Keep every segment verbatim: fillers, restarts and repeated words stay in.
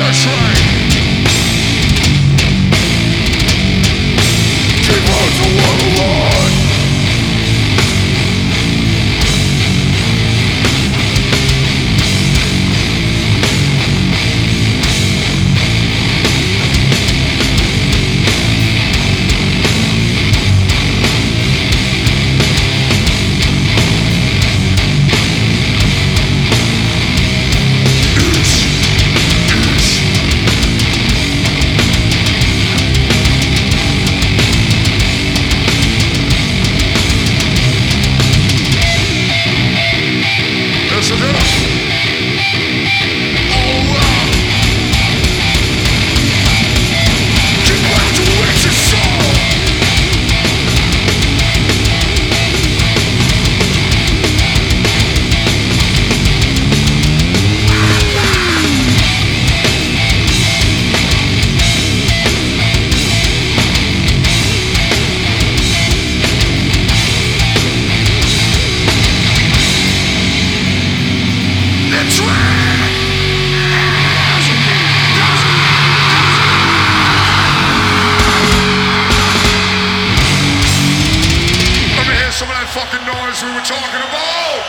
That's right. Keep on the water line. Fucking noise we were talking about.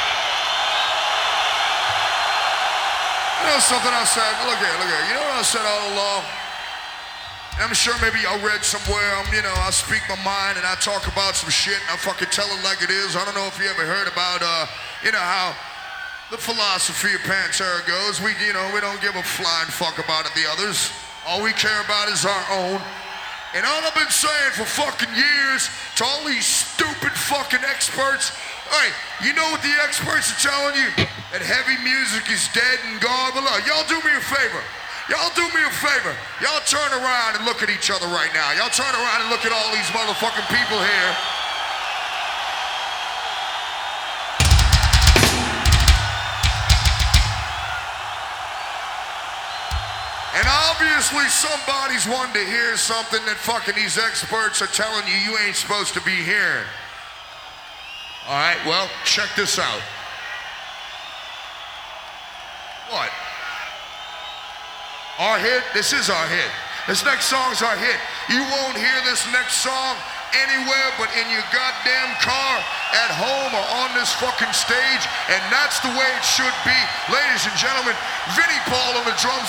You know something I said? Look here, look here. You know what I said all along? I'm sure maybe I read somewhere, I'm, you know, I speak my mind and I talk about some shit and I fucking tell it like it is. I don't know if you ever heard about, uh, you know, how the philosophy of Pantera goes. We, you know, we don't give a flying fuck about it, the others. All we care about is our own. And all I've been saying for fucking years to all these stupid fucking experts, hey, you know what the experts are telling you? That heavy music is dead and gone. But look, y'all do me a favor. Y'all do me a favor. Y'all turn around and look at each other right now. Y'all turn around and look at all these motherfucking people here. And obviously somebody's wanting to hear something that fucking these experts are telling you you ain't supposed to be hearing. All right, well, check this out. What? Our hit? This is our hit. This next song's our hit. You won't hear this next song anywhere but in your goddamn car, at home, or on this fucking stage, and that's the way it should be. Ladies and gentlemen, Vinnie Paul on the drums.